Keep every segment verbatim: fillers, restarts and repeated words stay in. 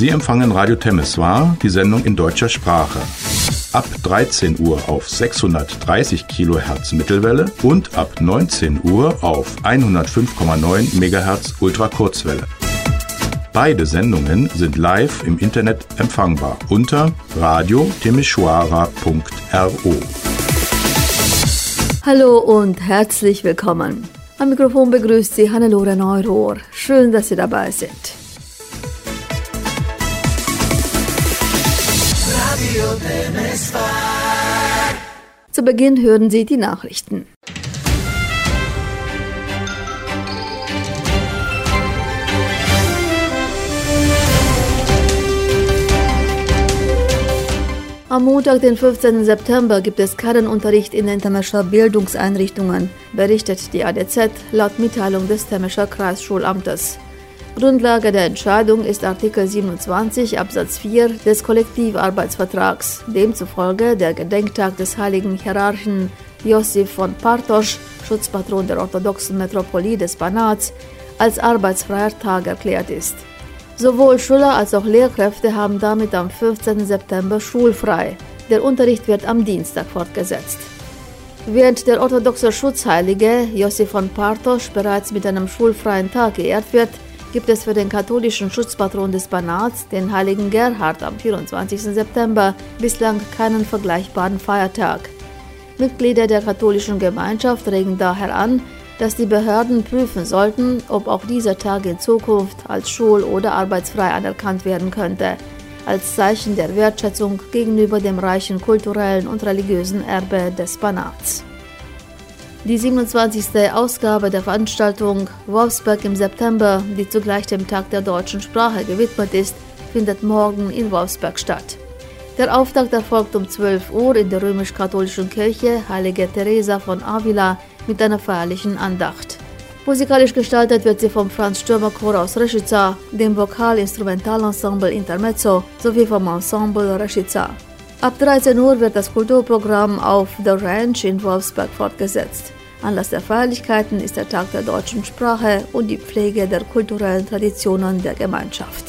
Sie empfangen Radio Temeswar, die Sendung in deutscher Sprache. Ab dreizehn Uhr auf sechshundertdreißig Kilohertz Mittelwelle und ab neunzehn Uhr auf hundertfünf Komma neun Megahertz Ultrakurzwelle. Beide Sendungen sind live im Internet empfangbar unter radio temeshwara punkt ro. Hallo und herzlich willkommen. Am Mikrofon begrüßt Sie Hannelore Neurohr. Schön, dass Sie dabei sind. Radio Temeswar. Zu Beginn hören Sie die Nachrichten. Am Montag, den fünfzehnten September, gibt es keinen Unterricht in den Temescher Bildungseinrichtungen, berichtet die A D Z laut Mitteilung des Temescher Kreisschulamtes. Grundlage der Entscheidung ist Artikel siebenundzwanzig Absatz vier des Kollektivarbeitsvertrags, demzufolge der Gedenktag des heiligen Hierarchen Josif von Partosch, Schutzpatron der orthodoxen Metropolie des Banats, als arbeitsfreier Tag erklärt ist. Sowohl Schüler als auch Lehrkräfte haben damit am fünfzehnten September schulfrei. Der Unterricht wird am Dienstag fortgesetzt. Während der orthodoxe Schutzheilige Josif von Partosch bereits mit einem schulfreien Tag geehrt wird, gibt es für den katholischen Schutzpatron des Banats, den heiligen Gerhard, am vierundzwanzigsten September bislang keinen vergleichbaren Feiertag. Mitglieder der katholischen Gemeinschaft regen daher an, dass die Behörden prüfen sollten, ob auch dieser Tag in Zukunft als schul- oder arbeitsfrei anerkannt werden könnte, als Zeichen der Wertschätzung gegenüber dem reichen kulturellen und religiösen Erbe des Banats. Die siebenundzwanzigste Ausgabe der Veranstaltung Wolfsberg im September, die zugleich dem Tag der deutschen Sprache gewidmet ist, findet morgen in Wolfsberg statt. Der Auftakt erfolgt um zwölf Uhr in der römisch-katholischen Kirche Heilige Teresa von Avila mit einer feierlichen Andacht. Musikalisch gestaltet wird sie vom Franz-Stürmer-Chor aus Rešica, dem Vokal-Instrumentalensemble Intermezzo sowie vom Ensemble Rešica. Ab dreizehn Uhr wird das Kulturprogramm auf The Ranch in Wolfsberg fortgesetzt. Anlass der Feierlichkeiten ist der Tag der deutschen Sprache und die Pflege der kulturellen Traditionen der Gemeinschaft.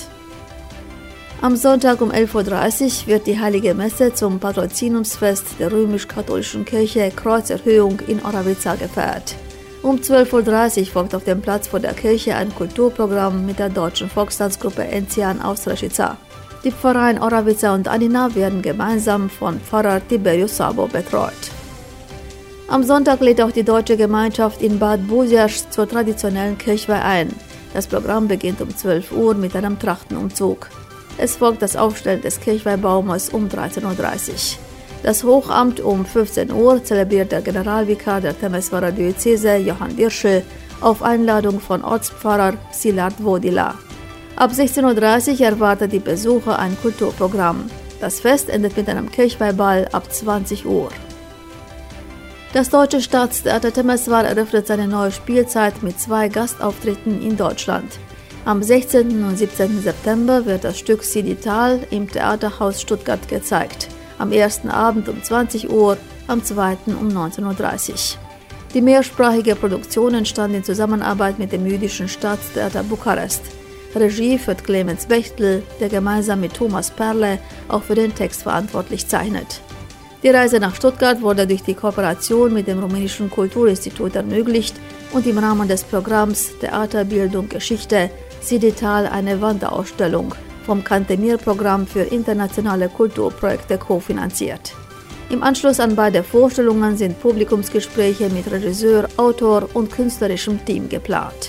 Am Sonntag um elf Uhr dreißig wird die Heilige Messe zum Patrozinumsfest der römisch-katholischen Kirche Kreuzerhöhung in Oravica gefeiert. Um zwölf Uhr dreißig folgt auf dem Platz vor der Kirche ein Kulturprogramm mit der deutschen Volkstanzgruppe Enzian aus Rešica. Die Pfarreien Oravica und Anina werden gemeinsam von Pfarrer Tiberius Sabo betreut. Am Sonntag lädt auch die deutsche Gemeinschaft in Bad Buziasz zur traditionellen Kirchweih ein. Das Programm beginnt um zwölf Uhr mit einem Trachtenumzug. Es folgt das Aufstellen des Kirchweihbaumes um dreizehn Uhr dreißig. Das Hochamt um fünfzehn Uhr zelebriert der Generalvikar der Temeswarer Diözese Johann Dirschel auf Einladung von Ortspfarrer Szilárd Vodila. Ab sechzehn Uhr dreißig erwartet die Besucher ein Kulturprogramm. Das Fest endet mit einem Kirchweihball ab zwanzig Uhr. Das Deutsche Staatstheater Temeswar eröffnet seine neue Spielzeit mit zwei Gastauftritten in Deutschland. Am sechzehnten und siebzehnten September wird das Stück Sidital im Theaterhaus Stuttgart gezeigt. Am ersten Abend um zwanzig Uhr, am zweiten um neunzehn Uhr dreißig. Die mehrsprachige Produktion entstand in Zusammenarbeit mit dem jüdischen Staatstheater Bukarest. Regie führt Clemens Bechtel, der gemeinsam mit Thomas Perle auch für den Text verantwortlich zeichnet. Die Reise nach Stuttgart wurde durch die Kooperation mit dem Rumänischen Kulturinstitut ermöglicht und im Rahmen des Programms Theaterbildung Geschichte Sidital eine Wanderausstellung vom Cantemir-Programm für internationale Kulturprojekte kofinanziert. Im Anschluss an beide Vorstellungen sind Publikumsgespräche mit Regisseur, Autor und künstlerischem Team geplant.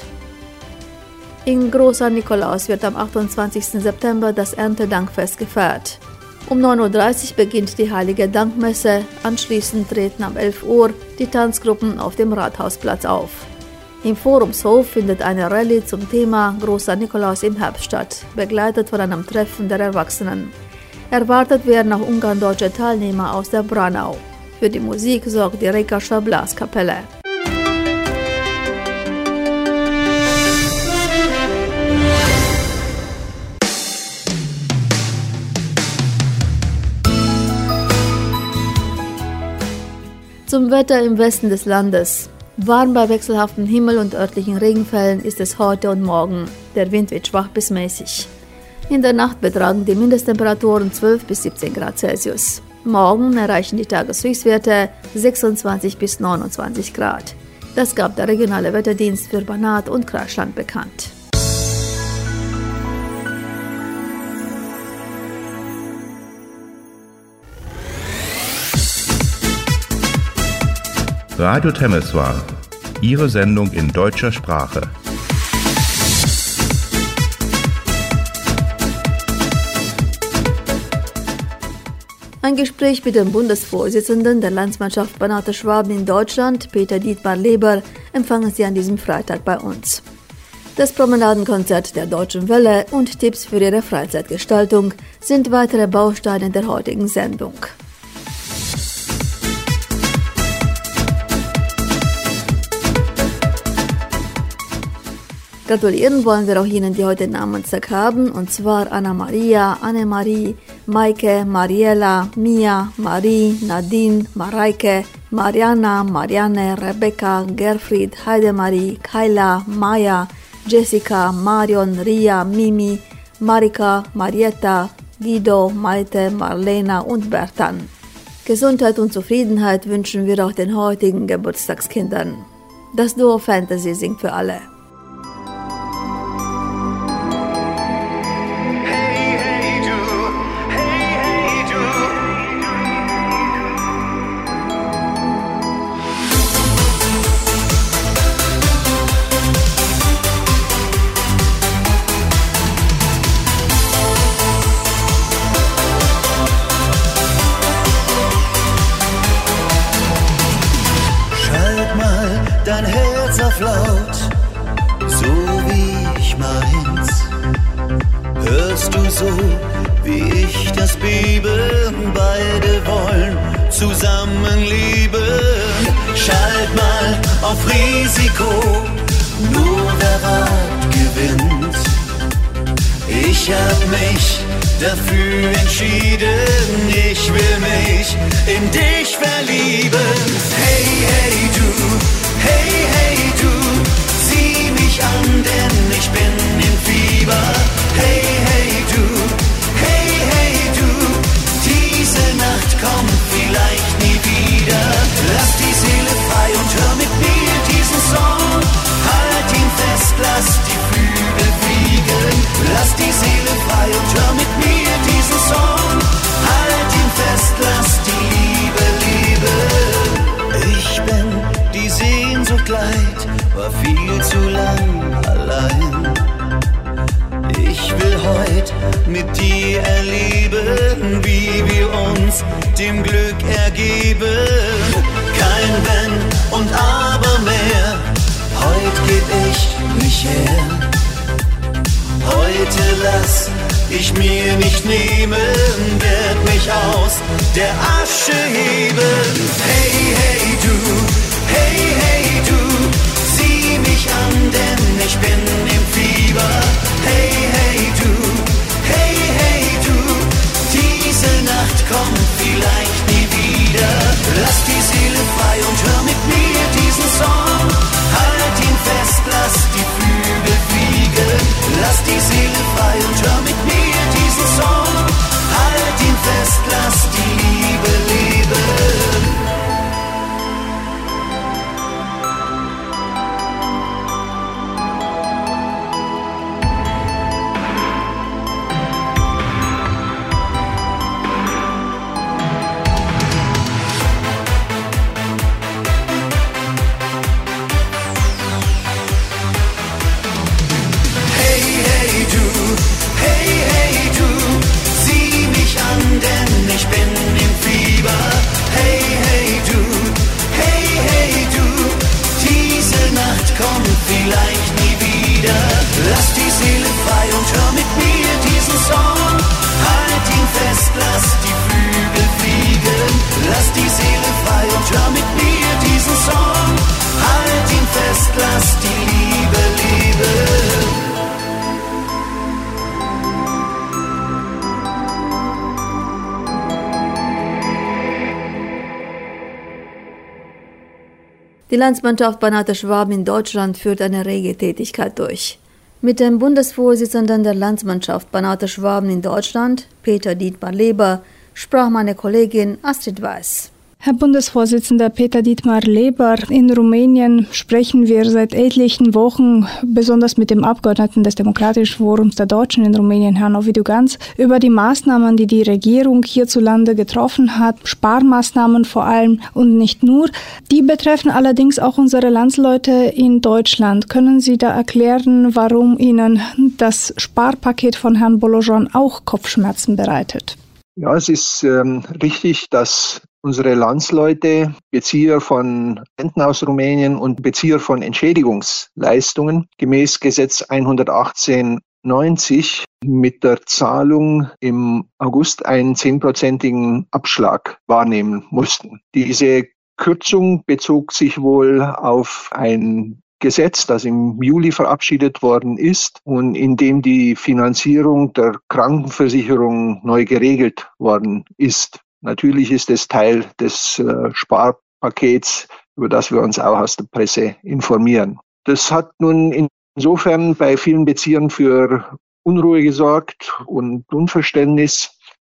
In Großer Nikolaus wird am achtundzwanzigsten September das Erntedankfest gefeiert. Um neun Uhr dreißig beginnt die Heilige Dankmesse, anschließend treten um elf Uhr die Tanzgruppen auf dem Rathausplatz auf. Im Forumshof findet eine Rallye zum Thema Großer Nikolaus im Herbst statt, begleitet von einem Treffen der Erwachsenen. Erwartet werden auch ungarndeutsche Teilnehmer aus der Branau. Für die Musik sorgt die Rekascher Blaskapelle. Zum Wetter im Westen des Landes. Warm bei wechselhaftem Himmel und örtlichen Regenfällen ist es heute und morgen. Der Wind wird schwach bis mäßig. In der Nacht betragen die Mindesttemperaturen zwölf bis siebzehn Grad Celsius. Morgen erreichen die Tageshöchstwerte sechsundzwanzig bis neunundzwanzig Grad. Das gab der regionale Wetterdienst für Banat und Kreisland bekannt. Radio Temeswar, Ihre Sendung in deutscher Sprache. Ein Gespräch mit dem Bundesvorsitzenden der Landsmannschaft Banat Schwaben in Deutschland, Peter Dietmar Leber, empfangen Sie an diesem Freitag bei uns. Das Promenadenkonzert der Deutschen Welle und Tipps für Ihre Freizeitgestaltung sind weitere Bausteine der heutigen Sendung. Gratulieren wollen wir auch Ihnen, die heute Namenstag haben, und zwar Anna Maria, Annemarie, Maike, Mariella, Mia, Marie, Nadine, Mareike, Mariana, Marianne, Rebecca, Gerfried, Heidemarie, Kaila, Maya, Jessica, Marion, Ria, Mimi, Marika, Marietta, Guido, Maite, Marlena und Bertan. Gesundheit und Zufriedenheit wünschen wir auch den heutigen Geburtstagskindern. Das Duo Fantasy singt für alle. Dein Herz auf laut, so wie ich meins. Hörst du so, wie ich das beben? Beide wollen zusammen leben. Schalt mal auf Risiko, nur wer wagt, gewinnt. Ich hab mich dafür entschieden, ich will mich in dich verlieben. Hey, hey, du. Hey, hey, du, sieh mich an, denn ich bin im Fieber. Hey, hey, du, hey, hey, du, diese Nacht kommt vielleicht nie wieder. Lass die Seele frei und hör mit mir diesen Song. Halt ihn fest, lass die Flügel fliegen. Lass die Seele frei und hör mit mir diesen Song. Halt ihn fest, lass die Liebe leben. Ich bin die Sehnsucht leid, war viel zu lang allein. Ich will heut mit dir erleben, wie wir uns dem Glück ergeben. Kein Wenn und Aber mehr, heut geb ich mich her. Heute lass ich mir nicht nehmen, werd mich aus der Asche heben. Hey, hey, du. Hey, hey, du, sieh mich an, denn ich bin im Fieber. Hey, hey, du, hey, hey, du, diese Nacht kommt vielleicht nie wieder. Lass die Seele frei und hör mit mir diesen Song. Halt ihn fest, lass die Flügel fliegen. Lass die Seele frei und hör mit mir diesen Song. Halt ihn fest, lass die Liebe leben. Die Landsmannschaft Banat Schwaben in Deutschland führt eine rege Tätigkeit durch. Mit dem Bundesvorsitzenden der Landsmannschaft Banater Schwaben in Deutschland, Peter Dietmar Leber, sprach meine Kollegin Astrid Weiß. Herr Bundesvorsitzender Peter Dietmar Leber, in Rumänien sprechen wir seit etlichen Wochen, besonders mit dem Abgeordneten des Demokratischen Forums der Deutschen in Rumänien, Herrn Ovidiu Ganz, über die Maßnahmen, die die Regierung hierzulande getroffen hat, Sparmaßnahmen vor allem und nicht nur. Die betreffen allerdings auch unsere Landsleute in Deutschland. Können Sie da erklären, warum Ihnen das Sparpaket von Herrn Bolojan auch Kopfschmerzen bereitet? Ja, es ist ähm, richtig, dass unsere Landsleute, Bezieher von Renten aus Rumänien und Bezieher von Entschädigungsleistungen gemäß Gesetz hundertachtzehn neunzig mit der Zahlung im August einen zehnprozentigen Abschlag wahrnehmen mussten. Diese Kürzung bezog sich wohl auf ein Gesetz, das im Juli verabschiedet worden ist und in dem die Finanzierung der Krankenversicherung neu geregelt worden ist. Natürlich ist es Teil des äh, Sparpakets, über das wir uns auch aus der Presse informieren. Das hat nun insofern bei vielen Beziehern für Unruhe gesorgt und Unverständnis,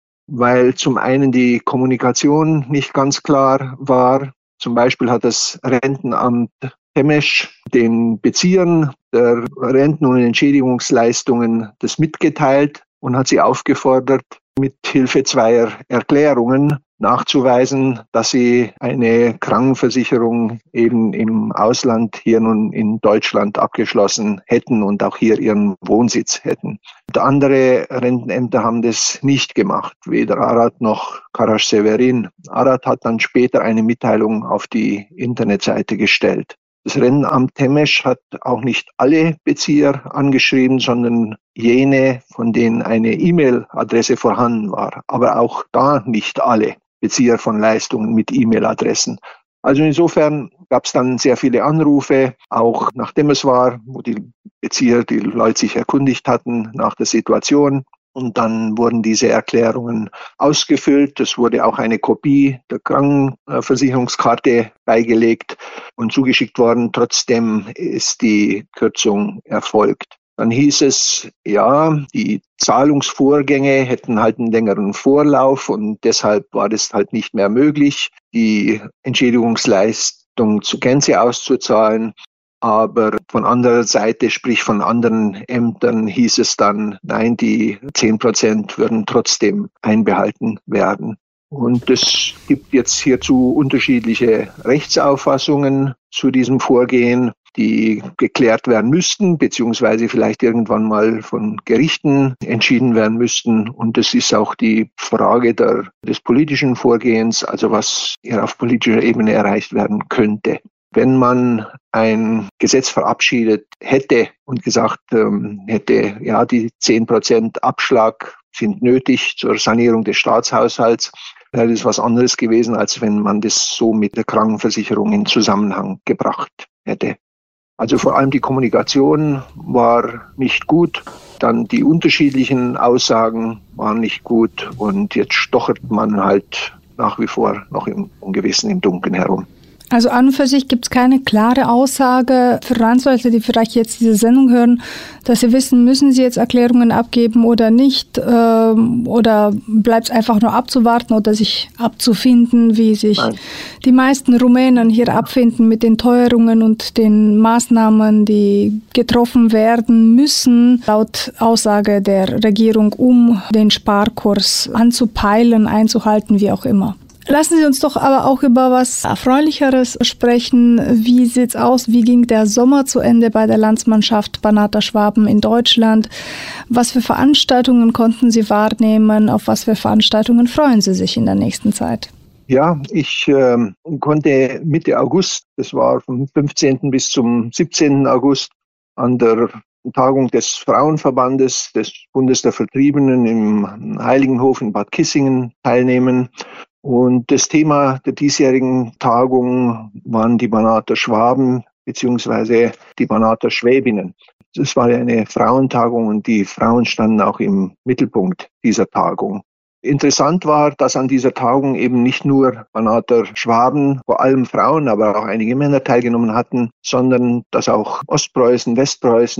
weil zum einen die Kommunikation nicht ganz klar war. Zum Beispiel hat das Rentenamt Temesch den Beziehern der Renten- und Entschädigungsleistungen das mitgeteilt und hat sie aufgefordert, mit Hilfe zweier Erklärungen nachzuweisen, dass sie eine Krankenversicherung eben im Ausland hier nun in Deutschland abgeschlossen hätten und auch hier ihren Wohnsitz hätten. Und andere Rentenämter haben das nicht gemacht, weder Arad noch Karasch-Severin. Arad hat dann später eine Mitteilung auf die Internetseite gestellt. Das Rentenamt Temesch hat auch nicht alle Bezieher angeschrieben, sondern jene, von denen eine E-Mail-Adresse vorhanden war. Aber auch da nicht alle Bezieher von Leistungen mit E-Mail-Adressen. Also insofern gab es dann sehr viele Anrufe, auch nachdem es war, wo die Bezieher, die Leute sich erkundigt hatten nach der Situation. Und dann wurden diese Erklärungen ausgefüllt. Es wurde auch eine Kopie der Krankenversicherungskarte beigelegt und zugeschickt worden. Trotzdem ist die Kürzung erfolgt. Dann hieß es, ja, die Zahlungsvorgänge hätten halt einen längeren Vorlauf und deshalb war das halt nicht mehr möglich, die Entschädigungsleistung zur Gänze auszuzahlen. Aber von anderer Seite, sprich von anderen Ämtern, hieß es dann, nein, die zehn Prozent würden trotzdem einbehalten werden. Und es gibt jetzt hierzu unterschiedliche Rechtsauffassungen zu diesem Vorgehen, die geklärt werden müssten, beziehungsweise vielleicht irgendwann mal von Gerichten entschieden werden müssten. Und das ist auch die Frage der, des politischen Vorgehens, also was hier auf politischer Ebene erreicht werden könnte. Wenn man ein Gesetz verabschiedet hätte und gesagt ähm, hätte, ja, die zehn Prozent Abschlag sind nötig zur Sanierung des Staatshaushalts, wäre das was anderes gewesen, als wenn man das so mit der Krankenversicherung in Zusammenhang gebracht hätte. Also vor allem die Kommunikation war nicht gut, dann die unterschiedlichen Aussagen waren nicht gut und jetzt stochert man halt nach wie vor noch im Ungewissen, im Dunkeln herum. Also an und für sich gibt es keine klare Aussage für Landsleute, die vielleicht jetzt diese Sendung hören, dass sie wissen, müssen sie jetzt Erklärungen abgeben oder nicht, ähm, oder bleibt es einfach nur abzuwarten oder sich abzufinden, wie sich Nein. die meisten Rumänen hier abfinden mit den Teuerungen und den Maßnahmen, die getroffen werden müssen, laut Aussage der Regierung, um den Sparkurs anzupeilen, einzuhalten, wie auch immer. Lassen Sie uns doch aber auch über was Erfreulicheres sprechen. Wie sieht's aus? Wie ging der Sommer zu Ende bei der Landsmannschaft Banater Schwaben in Deutschland? Was für Veranstaltungen konnten Sie wahrnehmen? Auf was für Veranstaltungen freuen Sie sich in der nächsten Zeit? Ja, ich äh, konnte Mitte August, das war vom fünfzehnten bis zum siebzehnten August, an der Tagung des Frauenverbandes des Bundes der Vertriebenen im Heiligenhof in Bad Kissingen teilnehmen. Und das Thema der diesjährigen Tagung waren die Banater Schwaben bzw. die Banater Schwäbinnen. Es war eine Frauentagung und die Frauen standen auch im Mittelpunkt dieser Tagung. Interessant war, dass an dieser Tagung eben nicht nur Banater Schwaben, vor allem Frauen, aber auch einige Männer teilgenommen hatten, sondern dass auch Ostpreußen, Westpreußen,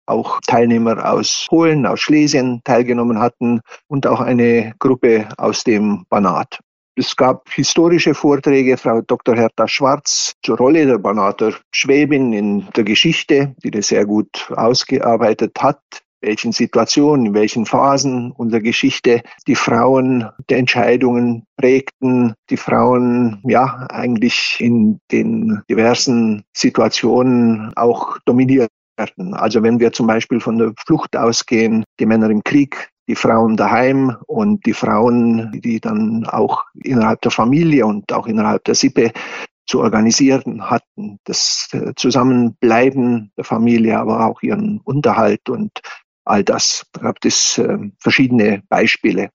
auch Teilnehmer aus Polen, aus Schlesien teilgenommen hatten und auch eine Gruppe aus dem Banat. Es gab historische Vorträge, Frau Doktor Hertha Schwarz zur Rolle der Banater Schwäbin in der Geschichte, die das sehr gut ausgearbeitet hat, welchen Situationen, in welchen Phasen unserer Geschichte die Frauen die Entscheidungen prägten, die Frauen ja eigentlich in den diversen Situationen auch dominiert werden. Also wenn wir zum Beispiel von der Flucht ausgehen, die Männer im Krieg, die Frauen daheim und die Frauen, die dann auch innerhalb der Familie und auch innerhalb der Sippe zu organisieren hatten. Das Zusammenbleiben der Familie, aber auch ihren Unterhalt und all das. Da gab es äh, verschiedene Beispiele.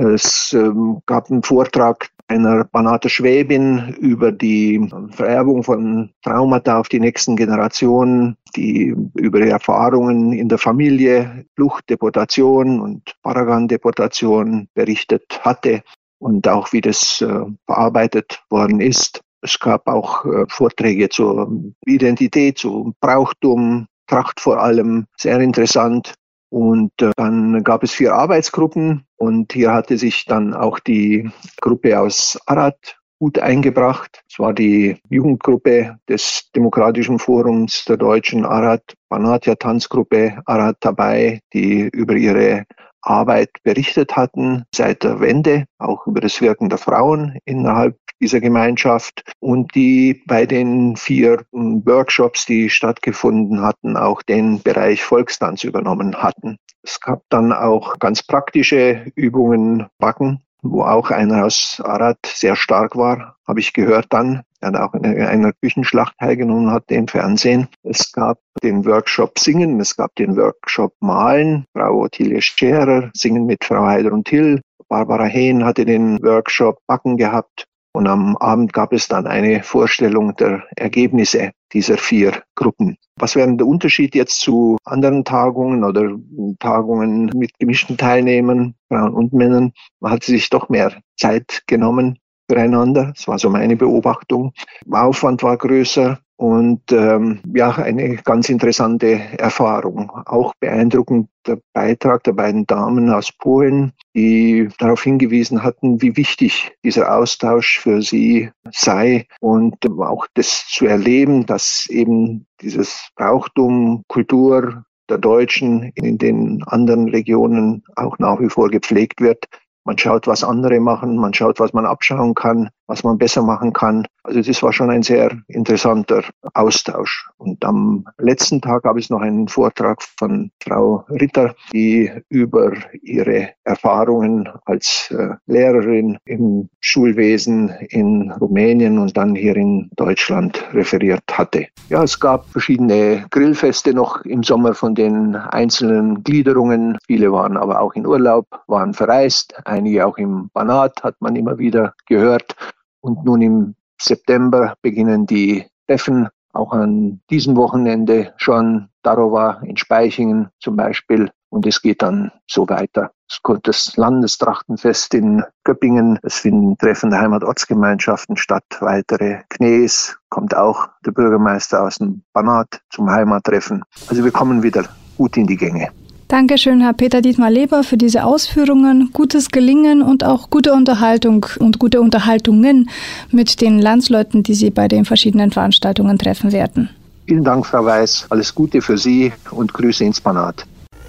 Es äh, gab einen Vortrag einer Banater Schwäbin über die Vererbung von Traumata auf die nächsten Generationen, die über die Erfahrungen in der Familie, Flucht, Deportation und Paragan-Deportation berichtet hatte und auch wie das äh, verarbeitet worden ist. Es gab auch äh, Vorträge zur Identität, zum Brauchtum, Tracht vor allem, sehr interessant. Und äh, dann gab es vier Arbeitsgruppen und hier hatte sich dann auch die Gruppe aus Arad gut eingebracht. Es war die Jugendgruppe des Demokratischen Forums der Deutschen Arad, Banatja-Tanzgruppe Arad dabei, die über ihre Arbeit berichtet hatten seit der Wende, auch über das Wirken der Frauen innerhalb dieser Gemeinschaft und die bei den vier Workshops, die stattgefunden hatten, auch den Bereich Volkstanz übernommen hatten. Es gab dann auch ganz praktische Übungen, Backen, wo auch einer aus Arad sehr stark war, habe ich gehört dann. Er hat auch in einer Küchenschlacht teilgenommen, hatte im Fernsehen. Es gab den Workshop Singen, es gab den Workshop Malen, Frau Ottilie Scherer, Singen mit Frau Heider und Hill. Barbara Hehn hatte den Workshop Backen gehabt. Und am Abend gab es dann eine Vorstellung der Ergebnisse dieser vier Gruppen. Was wäre der Unterschied jetzt zu anderen Tagungen oder Tagungen mit gemischten Teilnehmern, Frauen und Männern? Man hat sich doch mehr Zeit genommen füreinander. Das war so meine Beobachtung. Der Aufwand war größer und ähm, ja, eine ganz interessante Erfahrung. Auch beeindruckend der Beitrag der beiden Damen aus Polen, die darauf hingewiesen hatten, wie wichtig dieser Austausch für sie sei und auch das zu erleben, dass eben dieses Brauchtum, Kultur der Deutschen in den anderen Regionen auch nach wie vor gepflegt wird. Man schaut, was andere machen, man schaut, was man abschauen kann, was man besser machen kann. Also das war schon ein sehr interessanter Austausch. Und am letzten Tag gab es noch einen Vortrag von Frau Ritter, die über ihre Erfahrungen als äh, Lehrerin im Schulwesen in Rumänien und dann hier in Deutschland referiert hatte. Ja, es gab verschiedene Grillfeste noch im Sommer von den einzelnen Gliederungen. Viele waren aber auch in Urlaub, waren verreist. Einige auch im Banat hat man immer wieder gehört. Und nun im September beginnen die Treffen, auch an diesem Wochenende schon, Darova in Speichingen zum Beispiel. Und es geht dann so weiter. Es kommt das Landestrachtenfest in Göppingen. Es finden Treffen der Heimatortsgemeinschaften statt. Weitere Knees, kommt auch der Bürgermeister aus dem Banat zum Heimattreffen. Also wir kommen wieder gut in die Gänge. Dankeschön, Herr Peter Dietmar Leber, für diese Ausführungen. Gutes Gelingen und auch gute Unterhaltung und gute Unterhaltungen mit den Landsleuten, die Sie bei den verschiedenen Veranstaltungen treffen werden. Vielen Dank, Frau Weiß. Alles Gute für Sie und Grüße ins Banat.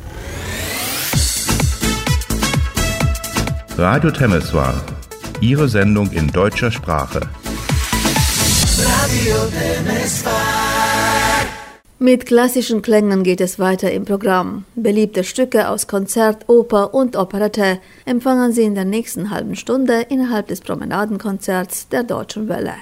Radio Temeswar. Ihre Sendung in deutscher Sprache. Radio Temeswar. Mit klassischen Klängen geht es weiter im Programm. Beliebte Stücke aus Konzert, Oper und Operette empfangen Sie in der nächsten halben Stunde innerhalb des Promenadenkonzerts der Deutschen Welle.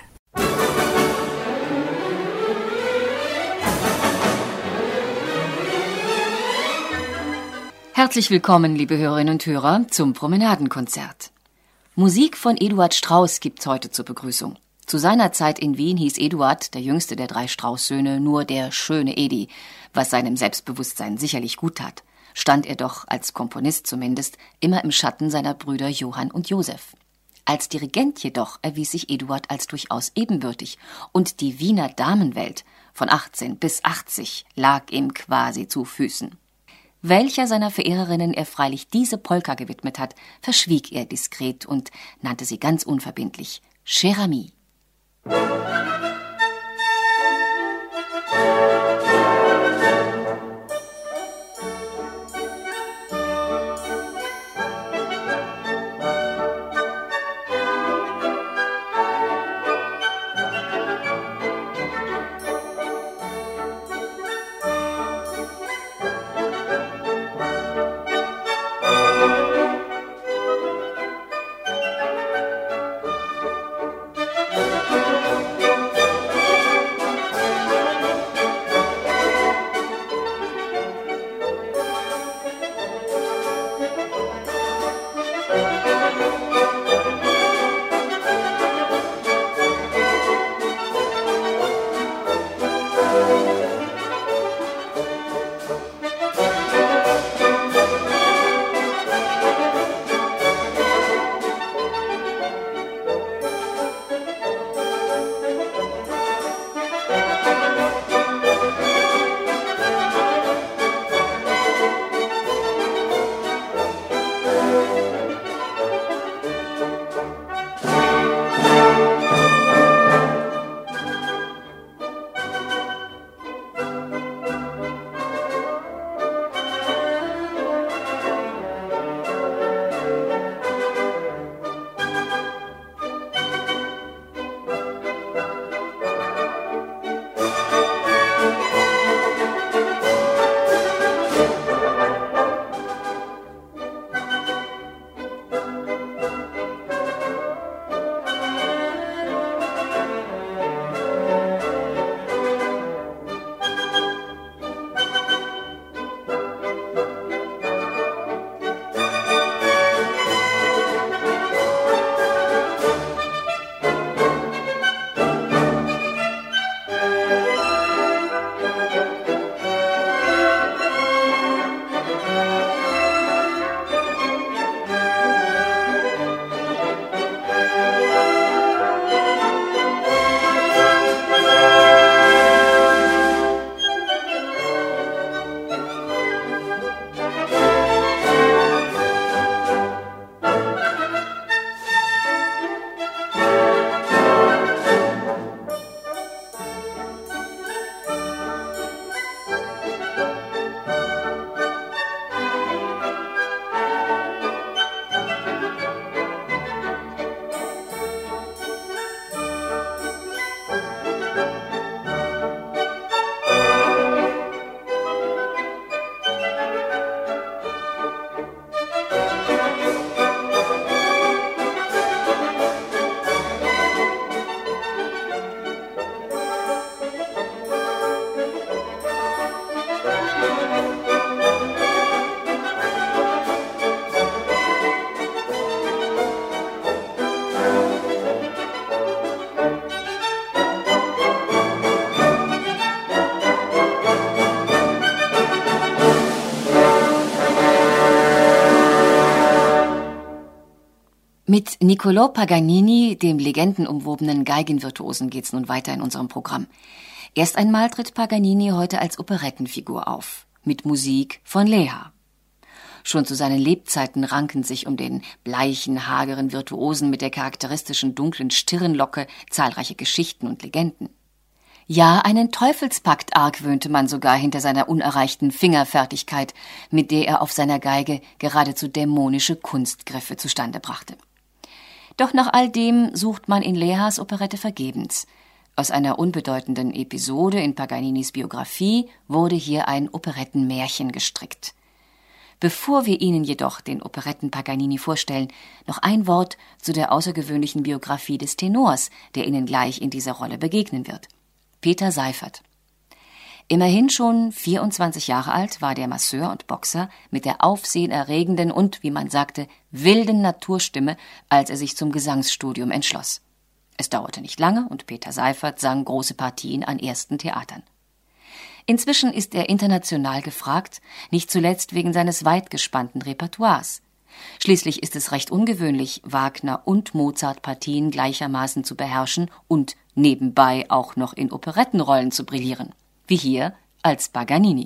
Herzlich willkommen, liebe Hörerinnen und Hörer, zum Promenadenkonzert. Musik von Eduard Strauss gibt's heute zur Begrüßung. Zu seiner Zeit in Wien hieß Eduard, der jüngste der drei Strauß-Söhne, nur der schöne Edi, was seinem Selbstbewusstsein sicherlich gut tat. Stand er doch, als Komponist zumindest, immer im Schatten seiner Brüder Johann und Josef. Als Dirigent jedoch erwies sich Eduard als durchaus ebenbürtig und die Wiener Damenwelt von achtzehn bis achtzig, lag ihm quasi zu Füßen. Welcher seiner Verehrerinnen er freilich diese Polka gewidmet hat, verschwieg er diskret und nannte sie ganz unverbindlich Chère Amie. Mit Niccolò Paganini, dem legendenumwobenen Geigenvirtuosen, geht's nun weiter in unserem Programm. Erst einmal tritt Paganini heute als Operettenfigur auf, mit Musik von Leha. Schon zu seinen Lebzeiten ranken sich um den bleichen, hageren Virtuosen mit der charakteristischen dunklen Stirnlocke zahlreiche Geschichten und Legenden. Ja, einen Teufelspakt argwöhnte man sogar hinter seiner unerreichten Fingerfertigkeit, mit der er auf seiner Geige geradezu dämonische Kunstgriffe zustande brachte. Doch nach all dem sucht man in Lehas Operette vergebens. Aus einer unbedeutenden Episode in Paganinis Biografie wurde hier ein Operettenmärchen gestrickt. Bevor wir Ihnen jedoch den Operetten Paganini vorstellen, noch ein Wort zu der außergewöhnlichen Biografie des Tenors, der Ihnen gleich in dieser Rolle begegnen wird. Peter Seiffert. Immerhin schon vierundzwanzig Jahre alt war der Masseur und Boxer mit der aufsehenerregenden und, wie man sagte, wilden Naturstimme, als er sich zum Gesangsstudium entschloss. Es dauerte nicht lange und Peter Seiffert sang große Partien an ersten Theatern. Inzwischen ist er international gefragt, nicht zuletzt wegen seines weit gespannten Repertoires. Schließlich ist es recht ungewöhnlich, Wagner- und Mozart-Partien gleichermaßen zu beherrschen und nebenbei auch noch in Operettenrollen zu brillieren, wie hier als Paganini.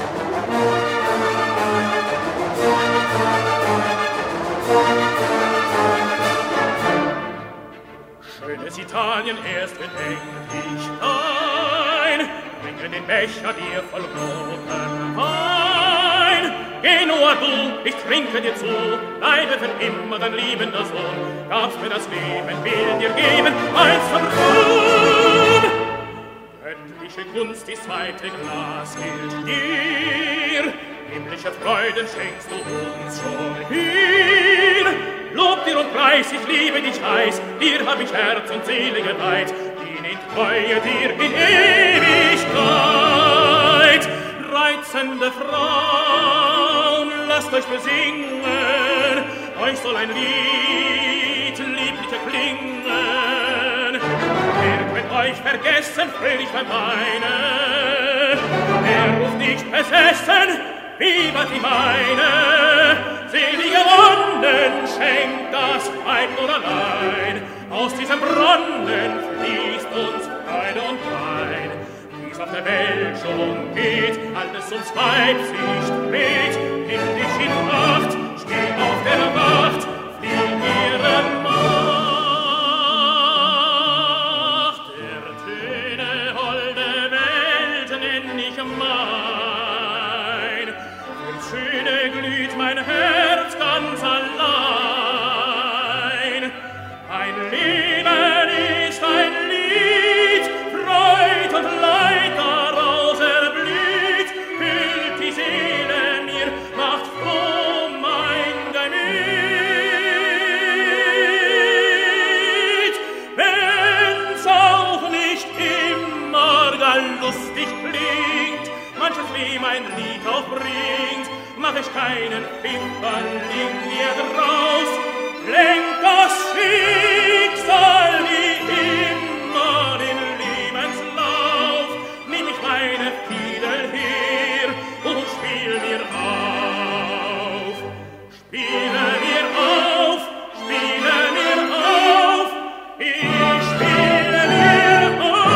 Schönes Italien, erst gedenk ich dein, bringe den Becher dir voll roten Wein. Geh nur du, ich trinke dir zu, bleibe für immer dein liebender Sohn. Gab's mir das Leben, will dir geben, eins vom Ruhm. Göttliche Gunst, die zweite Glas gilt dir, himmlische Freuden schenkst du uns schon hin. Lob dir und preis, ich liebe dich heiß, dir hab ich Herz und Seele geweiht, dien in Treue dir in Ewigkeit. Reizende Frauen, lasst euch besingen, euch soll ein Lied lieblicher klingen. Wer könnt euch vergessen, fröhlich beim Weine, er ruft nicht besessen, wie war die meine. Selige Wonnen schenkt das Weib nur allein. Aus diesem Brunnen fließt uns Freude und Wein. Wie's auf der Welt schon geht, alles ums Weib sich dreht. Nimm dich in Acht, steh auf der Wacht, flieh ihre Macht. Der Töne holde Welt nenn ich mein. Für Schöne glüht mein Herz ganz allein. Ein Leben ist ein Lied, Freud und Leid daraus erblüht, füllt die Seele mir, macht froh mein Gemüt. Wenn's auch nicht immer gar lustig klingt, manches wie mein Lied auch bringt, mach ich keinen Fingerling mehr draus, lenk das Schicksal wie immer den Lebenslauf, nimm ich meine Fiedel her und spiel mir auf, spiele mir auf, spiele mir auf, ich spiele mir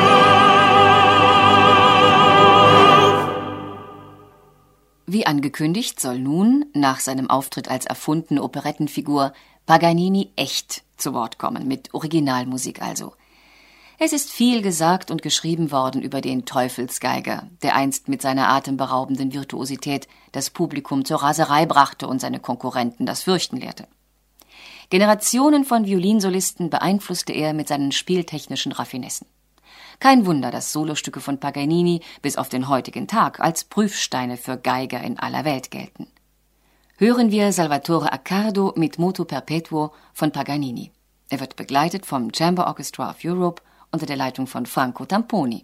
auf. Wie angekündigt, soll nun, nach seinem Auftritt als erfundene Operettenfigur, Paganini echt zu Wort kommen, mit Originalmusik also. Es ist viel gesagt und geschrieben worden über den Teufelsgeiger, der einst mit seiner atemberaubenden Virtuosität das Publikum zur Raserei brachte und seine Konkurrenten das Fürchten lehrte. Generationen von Violinsolisten beeinflusste er mit seinen spieltechnischen Raffinessen. Kein Wunder, dass Solostücke von Paganini bis auf den heutigen Tag als Prüfsteine für Geiger in aller Welt gelten. Hören wir Salvatore Accardo mit Moto Perpetuo von Paganini. Er wird begleitet vom Chamber Orchestra of Europe unter der Leitung von Franco Tamponi.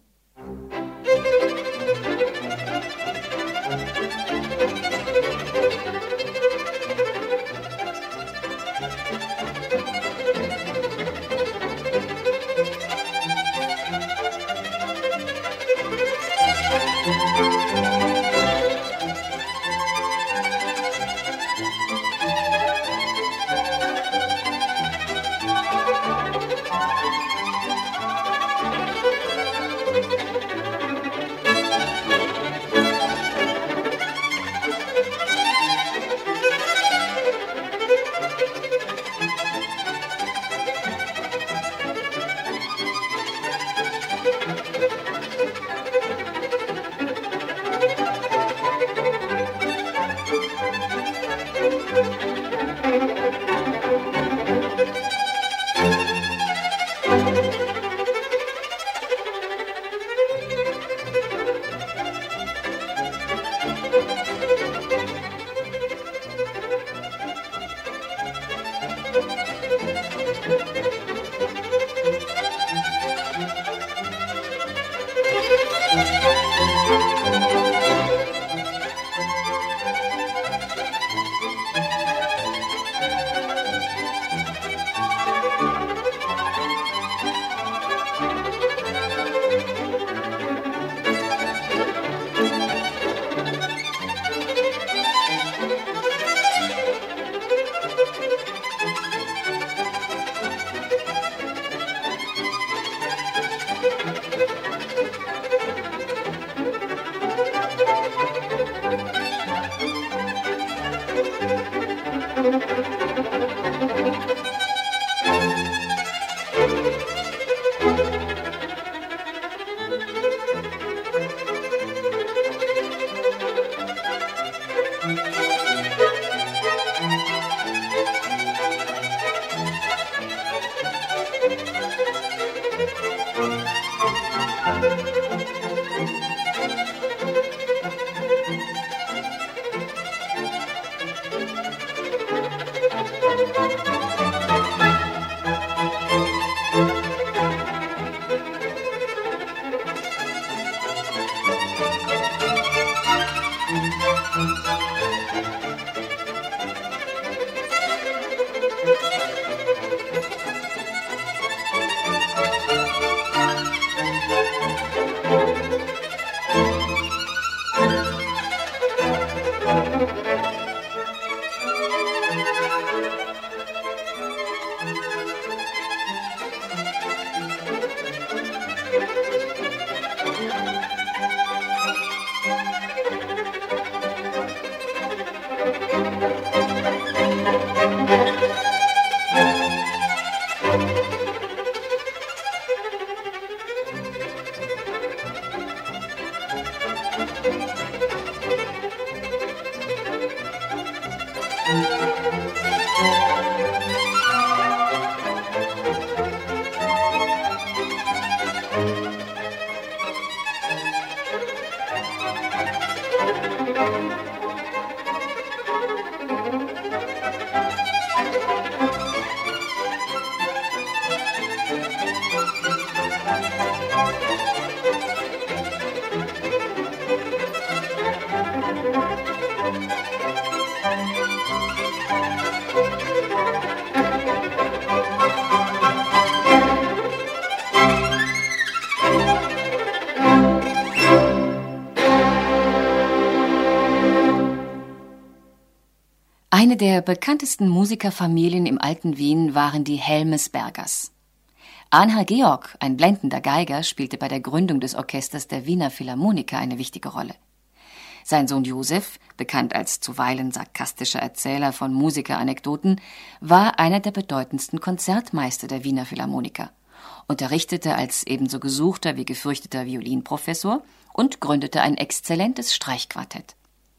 Eine der bekanntesten Musikerfamilien im alten Wien waren die Helmesbergers. Ahnherr Georg, ein blendender Geiger, spielte bei der Gründung des Orchesters der Wiener Philharmoniker eine wichtige Rolle. Sein Sohn Josef, bekannt als zuweilen sarkastischer Erzähler von Musikeranekdoten, war einer der bedeutendsten Konzertmeister der Wiener Philharmoniker, unterrichtete als ebenso gesuchter wie gefürchteter Violinprofessor und gründete ein exzellentes Streichquartett.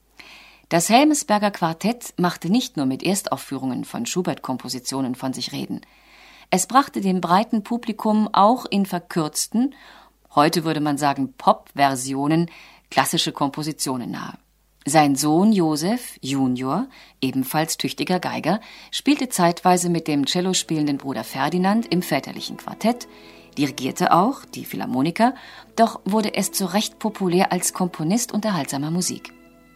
Das Helmesberger Quartett machte nicht nur mit Erstaufführungen von Schubert-Kompositionen von sich reden. Es brachte dem breiten Publikum auch in verkürzten, heute würde man sagen Pop-Versionen, klassische Kompositionen nahe. Sein Sohn Josef Junior, ebenfalls tüchtiger Geiger, spielte zeitweise mit dem Cello spielenden Bruder Ferdinand im väterlichen Quartett, dirigierte auch die Philharmoniker, doch wurde erst so recht populär als Komponist unterhaltsamer Musik.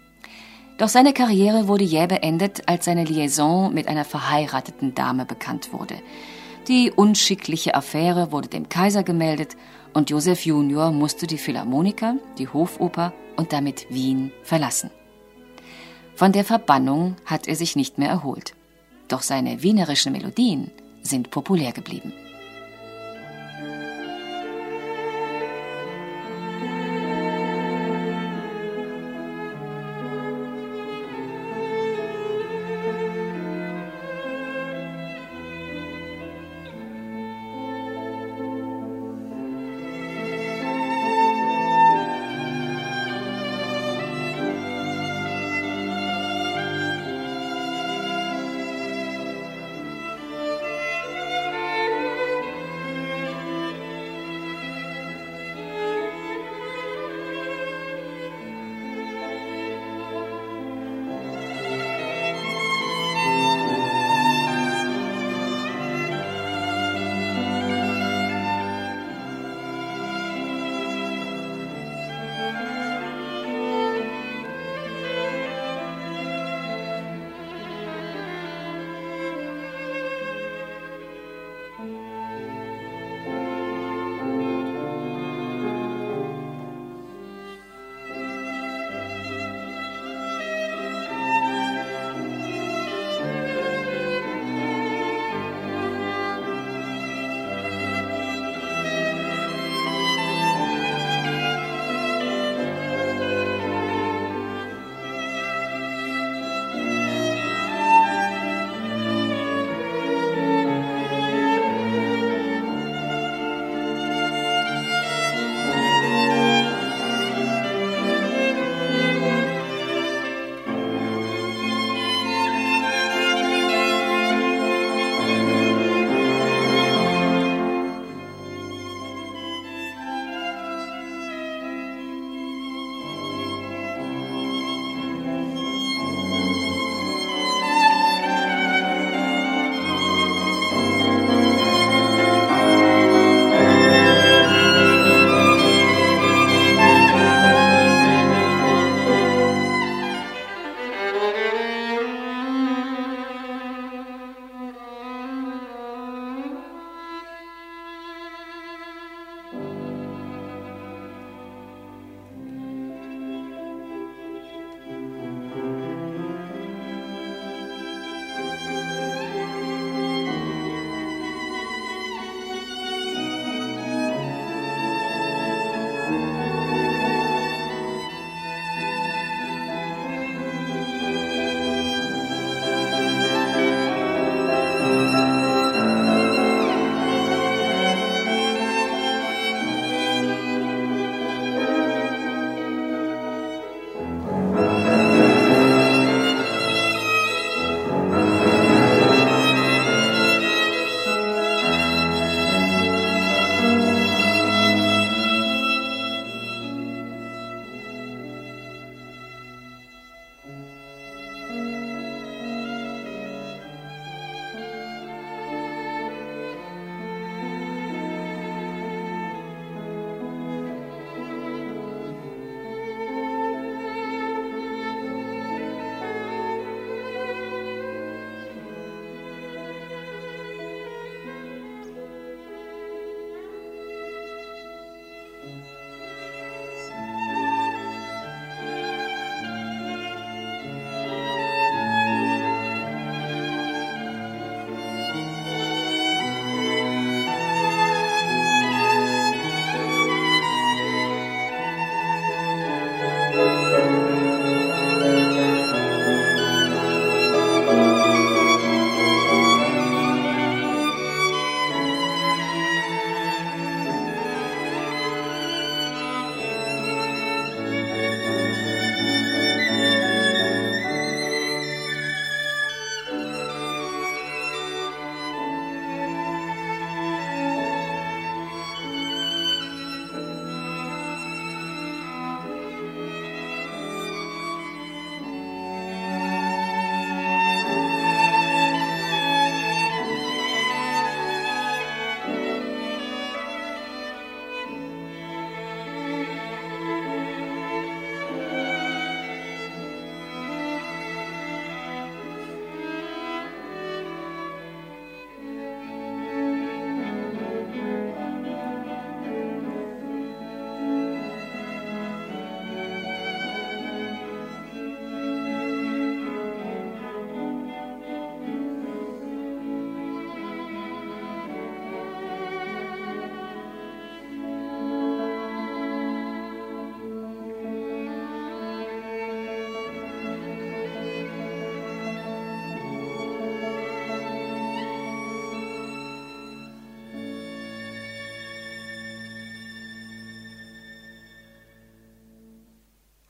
Doch seine Karriere wurde jäh beendet, als seine Liaison mit einer verheirateten Dame bekannt wurde. Die unschickliche Affäre wurde dem Kaiser gemeldet und Josef Junior musste die Philharmoniker, die Hofoper und damit Wien verlassen. Von der Verbannung hat er sich nicht mehr erholt. Doch seine wienerischen Melodien sind populär geblieben.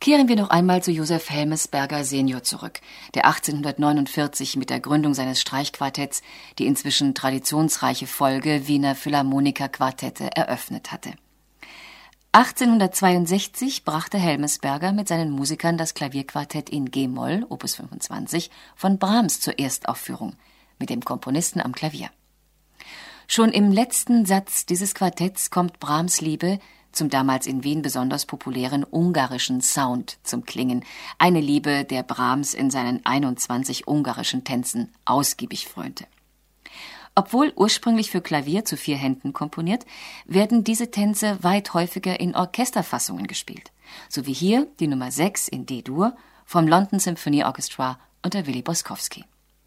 Kehren wir noch einmal zu Josef Helmesberger Senior zurück, der achtzehnhundertneunundvierzig mit der Gründung seines Streichquartetts die inzwischen traditionsreiche Folge Wiener Philharmoniker-Quartette eröffnet hatte. achtzehnhundertzweiundsechzig brachte Helmesberger mit seinen Musikern das Klavierquartett in G-Moll, Opus fünfundzwanzig, von Brahms zur Erstaufführung, mit dem Komponisten am Klavier. Schon im letzten Satz dieses Quartetts kommt Brahms Liebe zum damals in Wien besonders populären ungarischen Sound zum Klingen, eine Liebe, der Brahms in seinen einundzwanzig ungarischen Tänzen ausgiebig frönte. Obwohl ursprünglich für Klavier zu vier Händen komponiert, werden diese Tänze weit häufiger in Orchesterfassungen gespielt, so wie hier die Nummer sechs in D-Dur vom London Symphony Orchestra unter Willi Boskowski.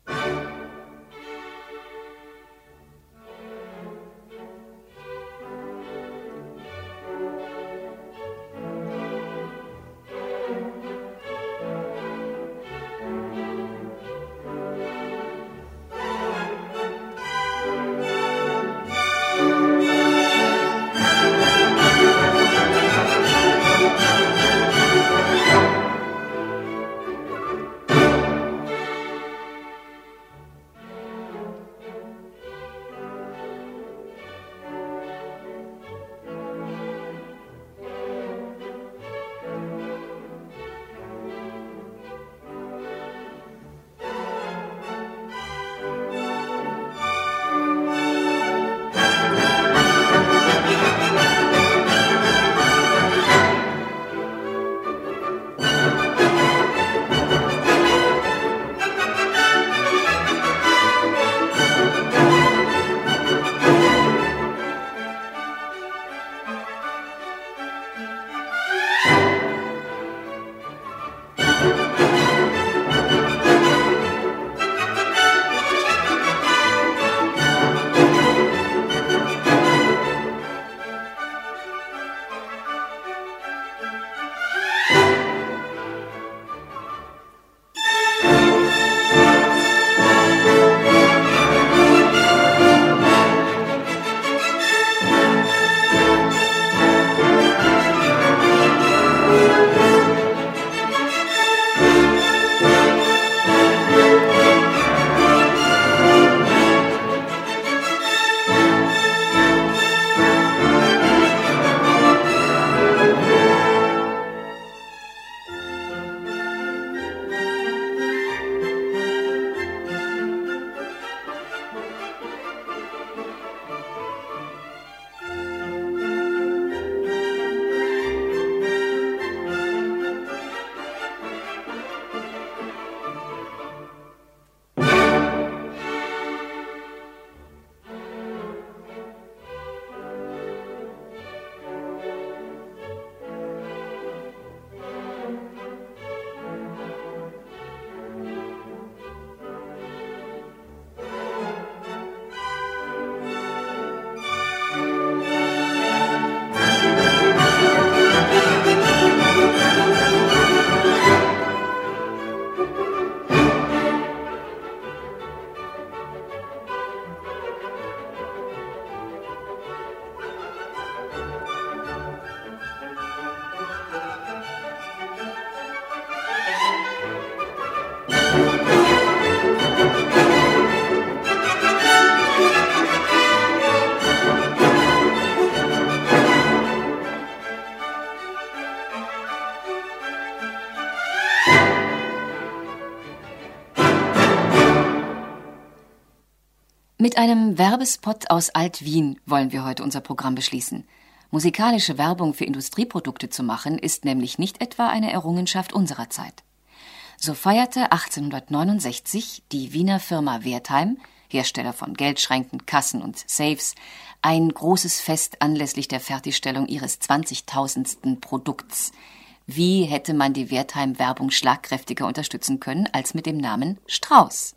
Mit einem Werbespot aus Alt-Wien wollen wir heute unser Programm beschließen. Musikalische Werbung für Industrieprodukte zu machen, ist nämlich nicht etwa eine Errungenschaft unserer Zeit. So feierte achtzehnhundertneunundsechzig die Wiener Firma Wertheim, Hersteller von Geldschränken, Kassen und Safes, ein großes Fest anlässlich der Fertigstellung ihres zwanzigtausendsten Produkts. Wie hätte man die Wertheim-Werbung schlagkräftiger unterstützen können als mit dem Namen Strauß?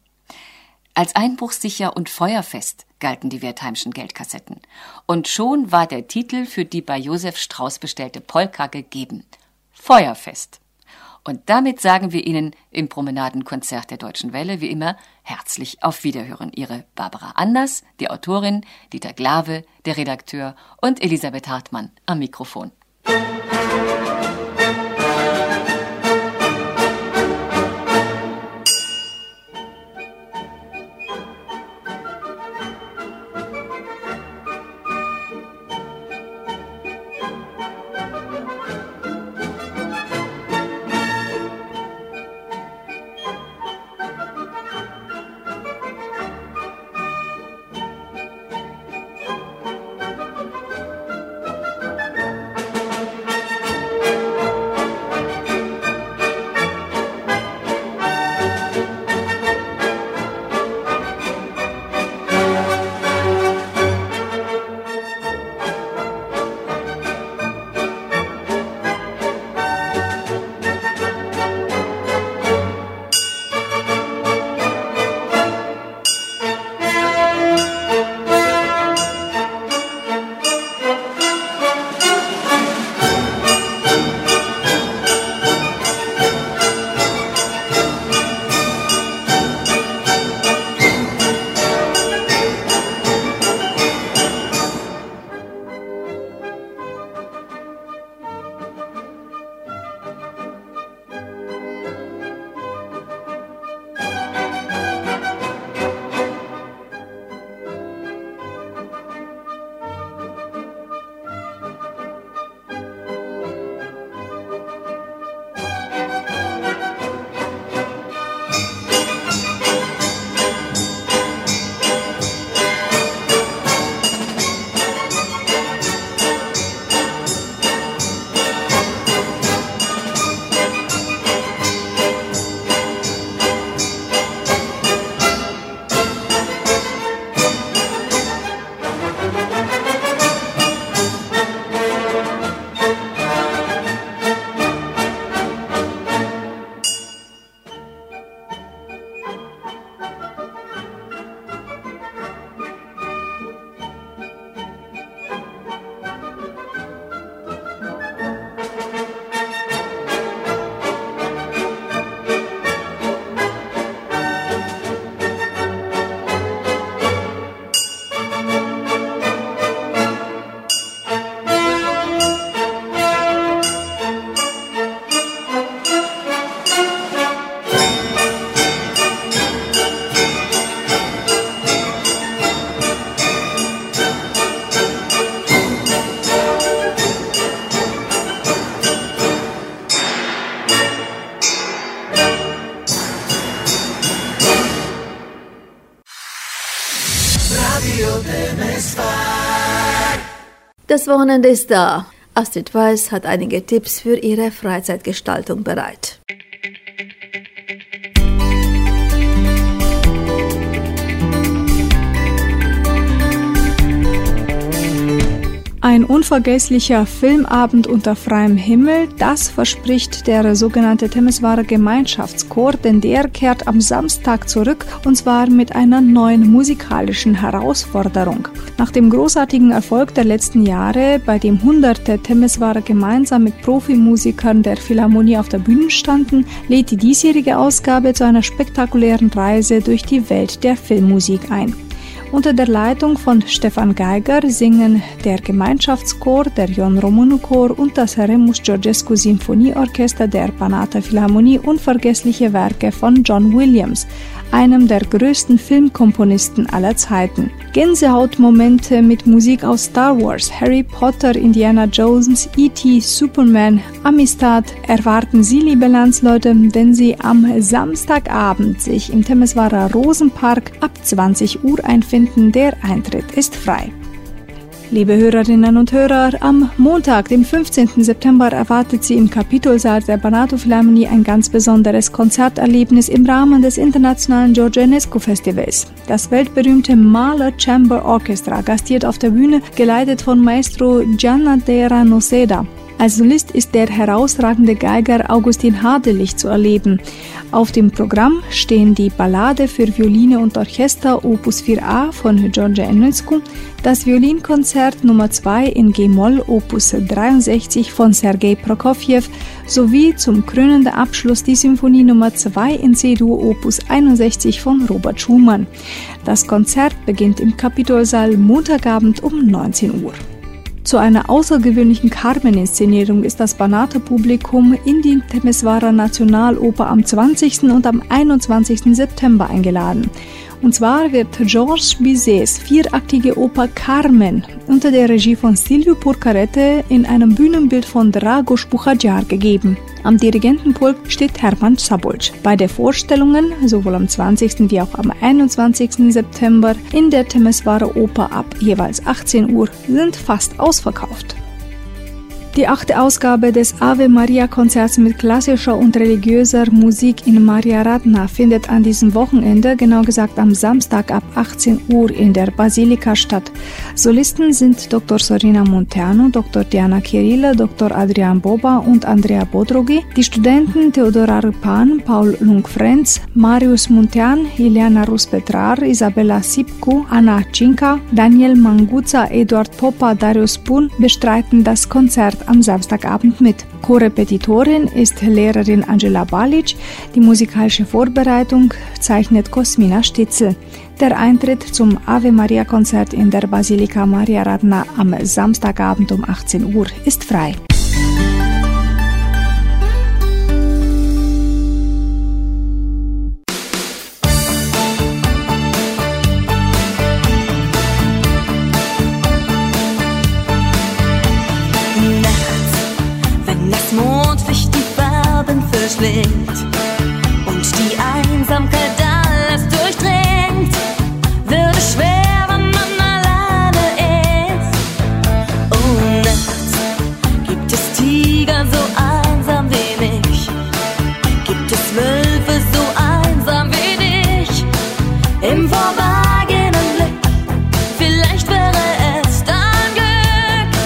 Als einbruchssicher und feuerfest galten die Wertheimschen Geldkassetten. Und schon war der Titel für die bei Josef Strauß bestellte Polka gegeben. Feuerfest. Und damit sagen wir Ihnen im Promenadenkonzert der Deutschen Welle wie immer herzlich auf Wiederhören. Ihre Barbara Anders, die Autorin, Dieter Glawe, der Redakteur und Elisabeth Hartmann am Mikrofon. Musik Das Wochenende ist da. Astrid Weiß hat einige Tipps für ihre Freizeitgestaltung bereit. Ein unvergesslicher Filmabend unter freiem Himmel, das verspricht der sogenannte Temeswarer Gemeinschaftschor, denn der kehrt am Samstag zurück und zwar mit einer neuen musikalischen Herausforderung. Nach dem großartigen Erfolg der letzten Jahre, bei dem hunderte Temeswarer gemeinsam mit Profimusikern der Philharmonie auf der Bühne standen, lädt die diesjährige Ausgabe zu einer spektakulären Reise durch die Welt der Filmmusik ein. Unter der Leitung von Stefan Geiger singen der Gemeinschaftschor, der Ion Romanu Chor und das Remus Georgescu Sinfonieorchester der Banata Philharmonie unvergessliche Werke von John Williams, einem der größten Filmkomponisten aller Zeiten. Gänsehautmomente mit Musik aus Star Wars, Harry Potter, Indiana Jones, E T, Superman, Amistad erwarten Sie, liebe Landsleute, wenn Sie am Samstagabend sich im Temeswarer Rosenpark ab zwanzig Uhr einfinden. Der Eintritt ist frei. Liebe Hörerinnen und Hörer, am Montag, dem fünfzehnten September, erwartet Sie im Kapitolsaal der Banato Philharmonie ein ganz besonderes Konzerterlebnis im Rahmen des internationalen George Enescu Festivals. Das weltberühmte Mahler Chamber Orchestra gastiert auf der Bühne, geleitet von Maestro Gianandrea Noceda. Als Solist ist der herausragende Geiger Augustin Hadelich zu erleben. Auf dem Programm stehen die Ballade für Violine und Orchester Opus vier a von George Enescu, das Violinkonzert Nummer zwei in G-Moll Opus dreiundsechzig von Sergei Prokofjew sowie zum krönenden Abschluss die Symphonie Nummer zwei in C-Dur Opus einundsechzig von Robert Schumann. Das Konzert beginnt im Kapitolsaal Montagabend um neunzehn Uhr. Zu einer außergewöhnlichen Carmen-Inszenierung ist das Banata-Publikum in die Temeswarer Nationaloper am zwanzigsten und am einundzwanzigsten September eingeladen. Und zwar wird Georges Bizets vieraktige Oper Carmen unter der Regie von Silviu Purcarete in einem Bühnenbild von Dragoș Buhagiar gegeben. Am Dirigentenpult steht Hermann Szabolcs. Beide Vorstellungen, sowohl am zwanzigsten wie auch am einundzwanzigsten September in der Temeswarer Oper ab jeweils achtzehn Uhr, sind fast ausverkauft. Die achte Ausgabe des Ave Maria Konzerts mit klassischer und religiöser Musik in Maria Radna findet an diesem Wochenende, genau gesagt am Samstag ab achtzehn Uhr in der Basilika statt. Solisten sind Doktor Sorina Munteanu, Doktor Diana Kirille, Doktor Adrian Boba und Andrea Bodrogi, die Studenten Theodora Rpan, Paul Lung-Frenz, Marius Muntean, Ileana Ruspetrar, Isabella Sipku, Anna Cinca, Daniel Manguza, Eduard Popa, Darius Pun bestreiten das Konzert am Samstagabend mit. Korrepetitorin ist Lehrerin Angela Balic, die musikalische Vorbereitung zeichnet Cosmina Stitzel. Der Eintritt zum Ave Maria Konzert in der Basilika Maria Radna am Samstagabend um achtzehn Uhr ist frei. Und die Einsamkeit alles durchdringt, wird es schwer, wenn man alleine ist. Oh, nachts gibt es Tiger so einsam wie mich, gibt es Wölfe so einsam wie dich. Im Vorbeigehen ein Blick, vielleicht wäre es dein Glück.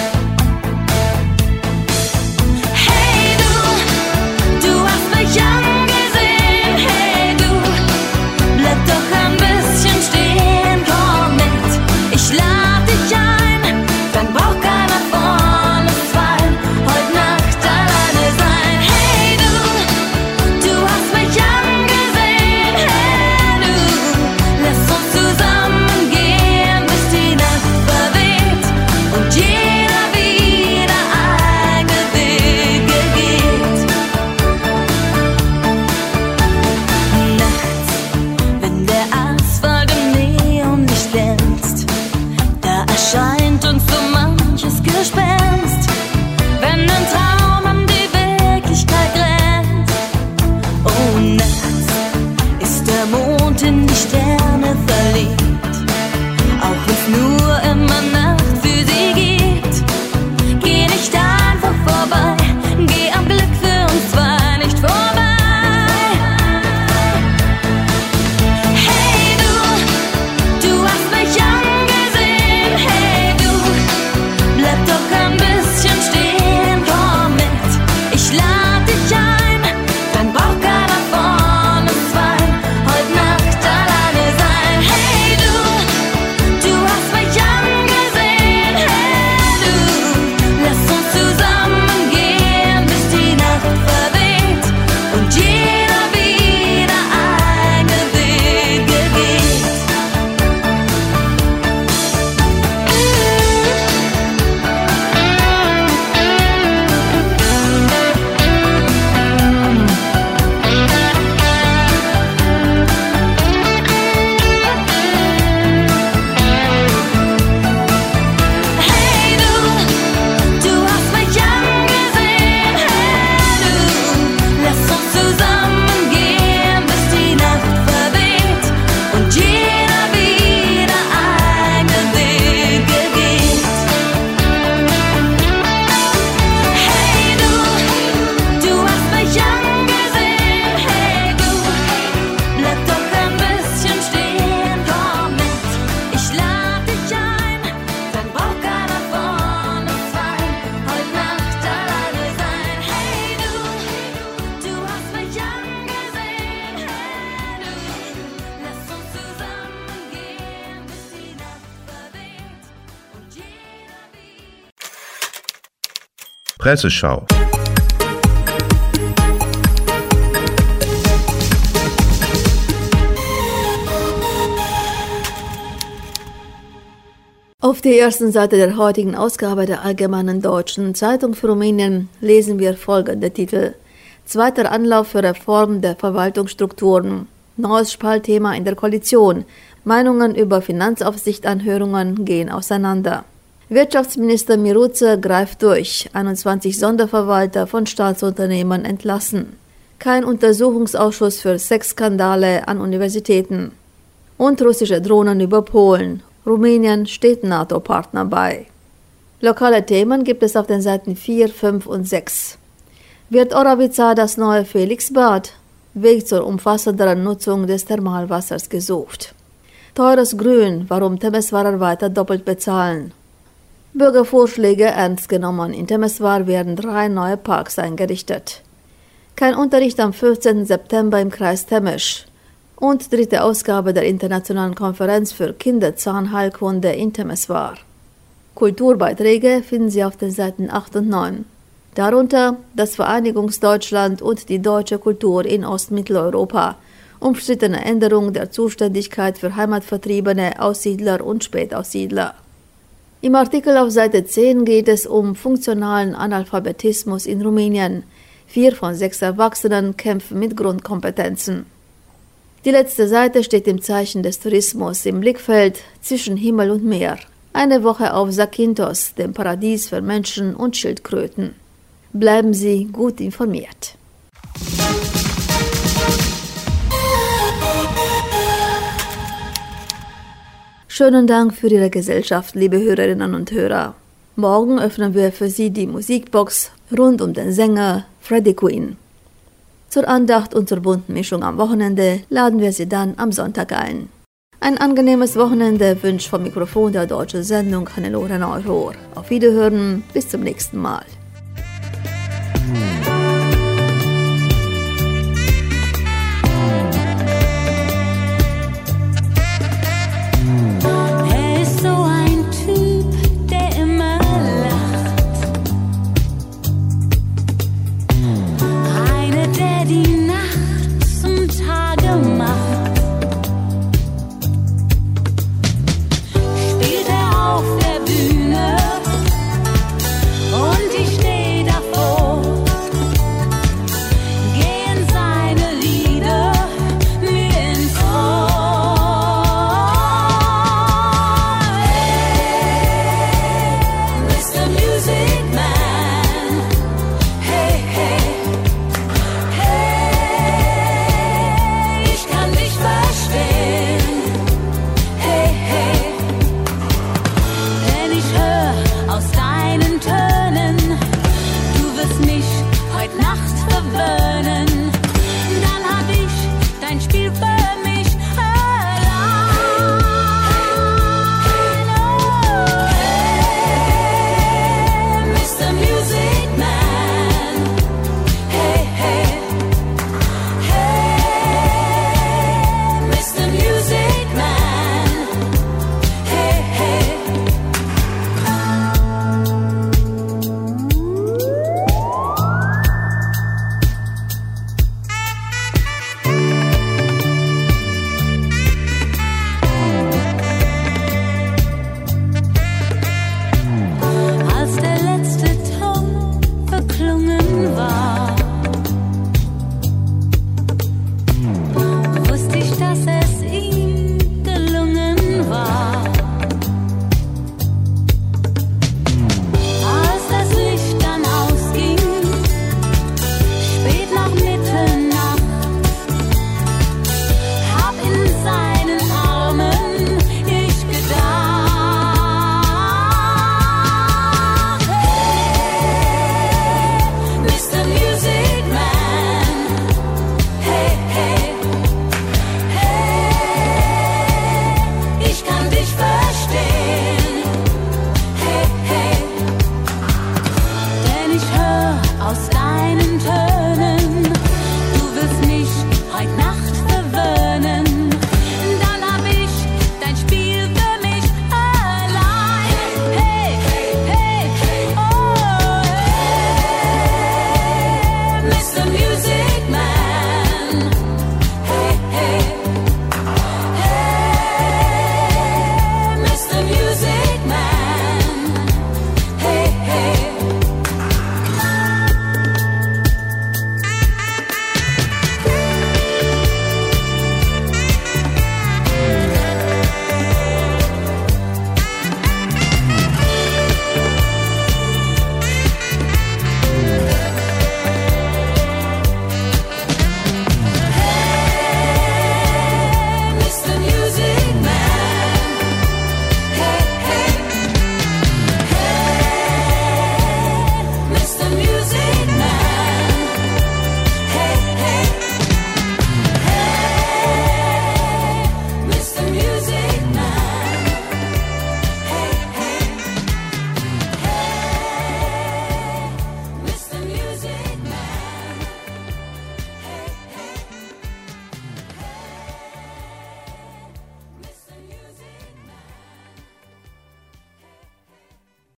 Hey du, du hast mich angesehen. Hey du, bleib doch ein bisschen stehen, komm mit, ich lad dich ein. Dann braucht keiner von uns zweien heute Nacht alleine sein. Hey du, du hast mich angesehen. Hey du, lass uns zusammen gehen, bis die Nacht verweht und jeder wieder eigene Wege geht. Nachts, wenn der Asphalt im Neonlicht glänzt, da erscheint uns so manches Gespenst. Wenn ein Traum an die Wirklichkeit grenzt, oh nachts ist der Mond in die Sterne verliebt, auch wenn's nur im Presseschau. Auf der ersten Seite der heutigen Ausgabe der Allgemeinen Deutschen Zeitung für Rumänien lesen wir folgende Titel: Zweiter Anlauf für Reform der Verwaltungsstrukturen. Neues Spaltthema in der Koalition. Meinungen über Finanzaufsichtanhörungen gehen auseinander. Wirtschaftsminister Miruță greift durch. einundzwanzig Sonderverwalter von Staatsunternehmen entlassen. Kein Untersuchungsausschuss für Sexskandale an Universitäten. Und russische Drohnen über Polen. Rumänien steht NATO-Partner bei. Lokale Themen gibt es auf den Seiten vier, fünf und sechs. Wird Oravica das neue Felixbad? Weg zur umfassenderen Nutzung des Thermalwassers gesucht. Teures Grün, warum Temeswarer weiter doppelt bezahlen. Bürgervorschläge ernst genommen. In Temeswar werden drei neue Parks eingerichtet. Kein Unterricht am fünfzehnten September im Kreis Temesch. Und dritte Ausgabe der Internationalen Konferenz für Kinderzahnheilkunde in Temeswar. Kulturbeiträge finden Sie auf den Seiten acht und neun. Darunter das Vereinigungsdeutschland und die deutsche Kultur in Ostmitteleuropa, umstrittene Änderung der Zuständigkeit für Heimatvertriebene, Aussiedler und Spätaussiedler. Im Artikel auf Seite zehn geht es um funktionalen Analphabetismus in Rumänien. Vier von sechs Erwachsenen kämpfen mit Grundkompetenzen. Die letzte Seite steht im Zeichen des Tourismus im Blickfeld zwischen Himmel und Meer. Eine Woche auf Zakynthos, dem Paradies für Menschen und Schildkröten. Bleiben Sie gut informiert. Schönen Dank für Ihre Gesellschaft, liebe Hörerinnen und Hörer. Morgen öffnen wir für Sie die Musikbox rund um den Sänger Freddie Quinn. Zur Andacht und zur bunten Mischung am Wochenende laden wir Sie dann am Sonntag ein. Ein angenehmes Wochenende wünscht vom Mikrofon der deutschen Sendung Hannelore Neurohr. Auf Wiederhören, bis zum nächsten Mal.